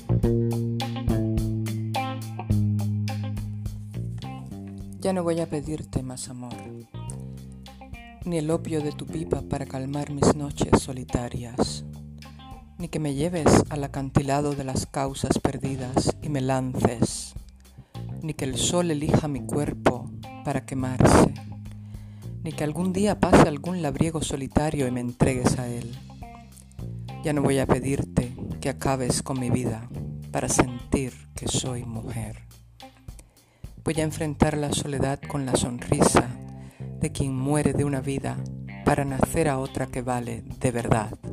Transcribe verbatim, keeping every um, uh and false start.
Ya no voy a pedirte más amor, ni el opio de tu pipa para calmar mis noches solitarias, ni que me lleves al acantilado de las causas perdidas y me lances, ni que el sol elija mi cuerpo para quemarse, ni que algún día pase algún labriego solitario y me entregues a él. Ya no voy a pedirte que acabes con mi vida para sentir que soy mujer. Voy a enfrentar la soledad con la sonrisa de quien muere de una vida para nacer a otra que vale de verdad.